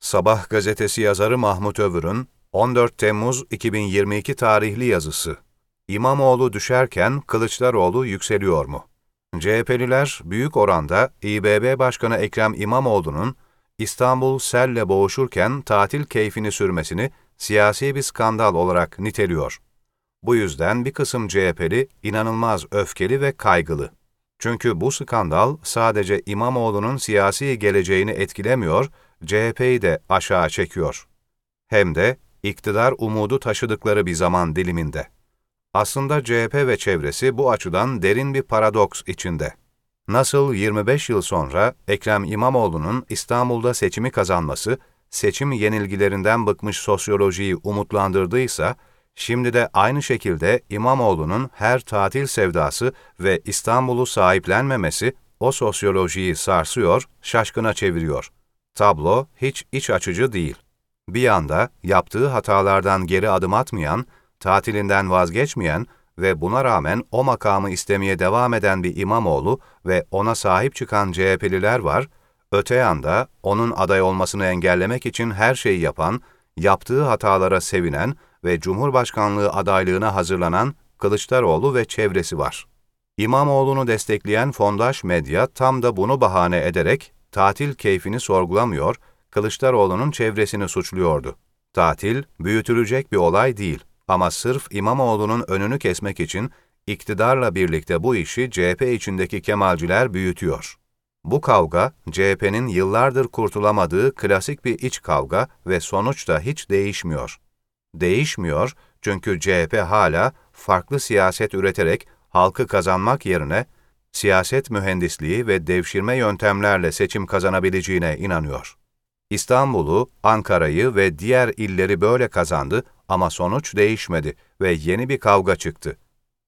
Sabah gazetesi yazarı Mahmut Övür'ün 14 Temmuz 2022 tarihli yazısı. İmamoğlu düşerken Kılıçdaroğlu yükseliyor mu? CHP'liler büyük oranda İBB Başkanı Ekrem İmamoğlu'nun İstanbul selle boğuşurken tatil keyfini sürmesini siyasi bir skandal olarak niteliyor. Bu yüzden bir kısım CHP'li inanılmaz öfkeli ve kaygılı. Çünkü bu skandal sadece İmamoğlu'nun siyasi geleceğini etkilemiyor, CHP'yi de aşağı çekiyor. Hem de iktidar umudu taşıdıkları bir zaman diliminde. Aslında CHP ve çevresi bu açıdan derin bir paradoks içinde. Nasıl 25 yıl sonra Ekrem İmamoğlu'nun İstanbul'da seçimi kazanması, seçim yenilgilerinden bıkmış sosyolojiyi umutlandırdıysa, şimdi de aynı şekilde İmamoğlu'nun her tatil sevdası ve İstanbul'u sahiplenmemesi o sosyolojiyi sarsıyor, şaşkına çeviriyor. Tablo hiç iç açıcı değil. Bir yanda yaptığı hatalardan geri adım atmayan, tatilinden vazgeçmeyen ve buna rağmen o makamı istemeye devam eden bir İmamoğlu ve ona sahip çıkan CHP'liler var, öte yanda onun aday olmasını engellemek için her şeyi yapan, yaptığı hatalara sevinen ve Cumhurbaşkanlığı adaylığına hazırlanan Kılıçdaroğlu ve çevresi var. İmamoğlu'nu destekleyen fondaş medya tam da bunu bahane ederek tatil keyfini sorgulamıyor, Kılıçdaroğlu'nun çevresini suçluyordu. Tatil, büyütülecek bir olay değil ama sırf İmamoğlu'nun önünü kesmek için iktidarla birlikte bu işi CHP içindeki Kemalciler büyütüyor. Bu kavga, CHP'nin yıllardır kurtulamadığı klasik bir iç kavga ve sonuçta hiç değişmiyor. Değişmiyor çünkü CHP hala farklı siyaset üreterek halkı kazanmak yerine siyaset mühendisliği ve devşirme yöntemlerle seçim kazanabileceğine inanıyor. İstanbul'u, Ankara'yı ve diğer illeri böyle kazandı ama sonuç değişmedi ve yeni bir kavga çıktı.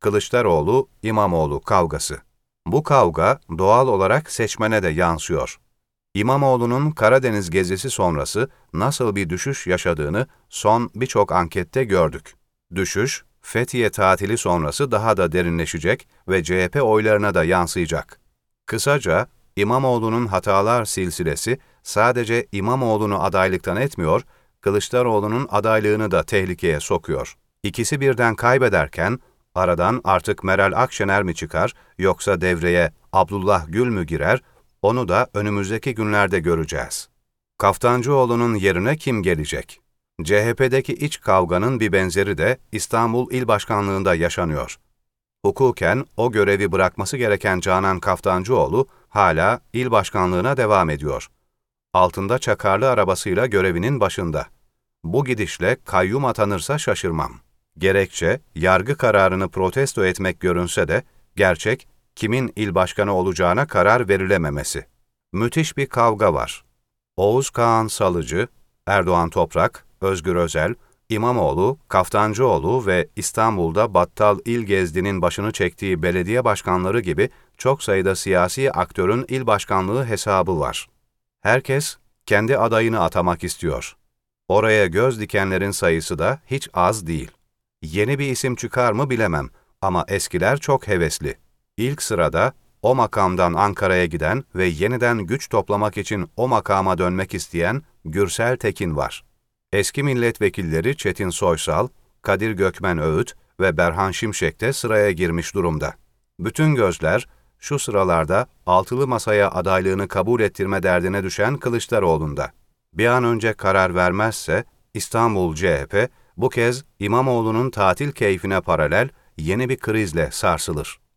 Kılıçdaroğlu-İmamoğlu kavgası. Bu kavga doğal olarak seçmene de yansıyor. İmamoğlu'nun Karadeniz gezisi sonrası nasıl bir düşüş yaşadığını son birçok ankette gördük. Düşüş, Fethiye tatili sonrası daha da derinleşecek ve CHP oylarına da yansıyacak. Kısaca, İmamoğlu'nun hatalar silsilesi sadece İmamoğlu'nu adaylıktan etmiyor, Kılıçdaroğlu'nun adaylığını da tehlikeye sokuyor. İkisi birden kaybederken, aradan artık Meral Akşener mi çıkar yoksa devreye Abdullah Gül mü girer, onu da önümüzdeki günlerde göreceğiz. Kaftancıoğlu'nun yerine kim gelecek? CHP'deki iç kavganın bir benzeri de İstanbul İl Başkanlığı'nda yaşanıyor. Hukuken o görevi bırakması gereken Canan Kaftancıoğlu hala il başkanlığına devam ediyor. Altında çakarlı arabasıyla görevinin başında. Bu gidişle kayyum atanırsa şaşırmam. Gerekçe, yargı kararını protesto etmek görünse de, gerçek, kimin il başkanı olacağına karar verilememesi. Müthiş bir kavga var. Oğuz Kağan Salıcı, Erdoğan Toprak, Özgür Özel, İmamoğlu, Kaftancıoğlu ve İstanbul'da Battal İl Gezdi'nin başını çektiği belediye başkanları gibi çok sayıda siyasi aktörün il başkanlığı hesabı var. Herkes kendi adayını atamak istiyor. Oraya göz dikenlerin sayısı da hiç az değil. Yeni bir isim çıkar mı bilemem ama eskiler çok hevesli. İlk sırada o makamdan Ankara'ya giden ve yeniden güç toplamak için o makama dönmek isteyen Gürsel Tekin var. Eski milletvekilleri Çetin Soysal, Kadir Gökmen Öğüt ve Berhan Şimşek de sıraya girmiş durumda. Bütün gözler şu sıralarda altılı masaya adaylığını kabul ettirme derdine düşen Kılıçdaroğlu'nda. Bir an önce karar vermezse İstanbul CHP bu kez İmamoğlu'nun tatil keyfine paralel yeni bir krizle sarsılır.